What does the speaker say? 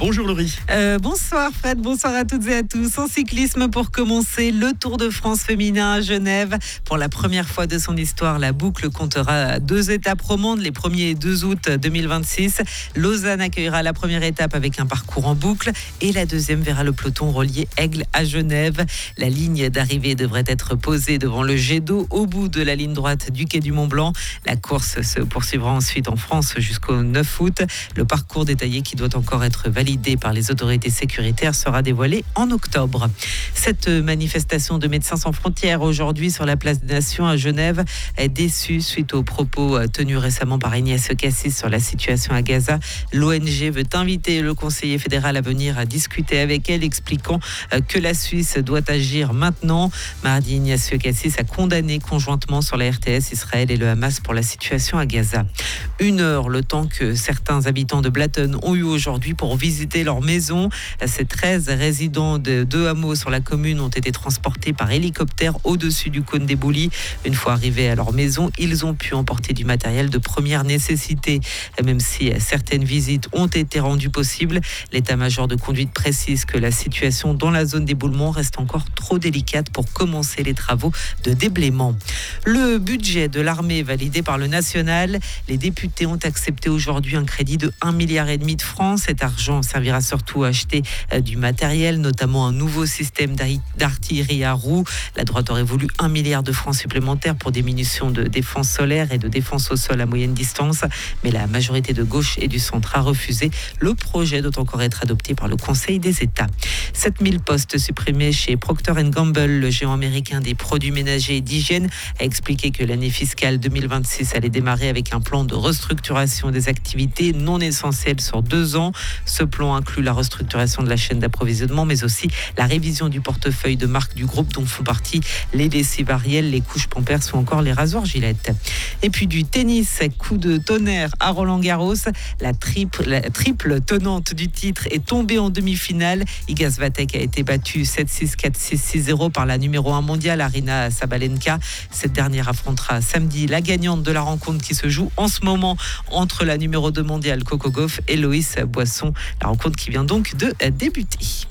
Bonjour Laurie. Bonsoir Fred, bonsoir à toutes et à tous. En cyclisme, pour commencer, le Tour de France féminin à Genève. Pour la première fois de son histoire, la boucle comptera 2 étapes romandes, les 1er et 2 août 2026. Lausanne accueillera la première étape avec un parcours en boucle et la deuxième verra le peloton relier Aigle à Genève. La ligne d'arrivée devrait être posée devant le jet d'eau au bout de la ligne droite du quai du Mont-Blanc. La course se poursuivra ensuite en France jusqu'au 9 août. Le parcours détaillé, qui doit encore être validé par les autorités sécuritaires, sera dévoilé en octobre. Cette manifestation de Médecins sans frontières aujourd'hui sur la place des Nations à Genève est déçue suite aux propos tenus récemment par Ignacio Cassis sur la situation à Gaza. L'ONG veut inviter le conseiller fédéral à venir à discuter avec elle, expliquant que la Suisse doit agir maintenant. Mardi, Ignacio Cassis a condamné conjointement sur la RTS Israël et le Hamas pour la situation à Gaza. 1 heure, le temps que certains habitants de Blatten ont eu aujourd'hui pour visiter leur maison. Ces 13 résidents de 2 hameaux sur la commune ont été transportés par hélicoptère au-dessus du cône des Boulis. Une fois arrivés à leur maison, ils ont pu emporter du matériel de première nécessité. Même si certaines visites ont été rendues possibles, l'état-major de conduite précise que la situation dans la zone d'éboulement reste encore trop délicate pour commencer les travaux de déblaiement. Le budget de l'armée validé par le national, les députés ont accepté aujourd'hui un crédit de 1,5 milliard de francs. Cet argent servira surtout à acheter du matériel, notamment un nouveau système d'artillerie à roues. La droite aurait voulu 1 milliard de francs supplémentaires pour des munitions de défense solaire et de défense au sol à moyenne distance. Mais la majorité de gauche et du centre a refusé. Le projet doit encore être adopté par le Conseil des États. 7000 postes supprimés chez Procter & Gamble, le géant américain des produits ménagers et d'hygiène, a expliqué que l'année fiscale 2026 allait démarrer avec un plan de restructuration des activités non essentielles sur 2 ans. Ce plan inclut la restructuration de la chaîne d'approvisionnement, mais aussi la révision du portefeuille de marques du groupe, dont font partie les lessives Ariel, les couches Pampers ou encore les rasoirs Gillette. Et puis du tennis, coup de tonnerre à Roland-Garros. La triple tenante du titre est tombée en demi-finale. Iga Swiatek a été battue 7-6, 4-6, 6-0 par la numéro 1 mondiale, Aryna Sabalenka. Cette dernière affrontera samedi la gagnante de la rencontre qui se joue en ce moment entre la numéro 2 mondiale Coco Gauff et Loïs Boisson. La rencontre qui vient donc de débuter.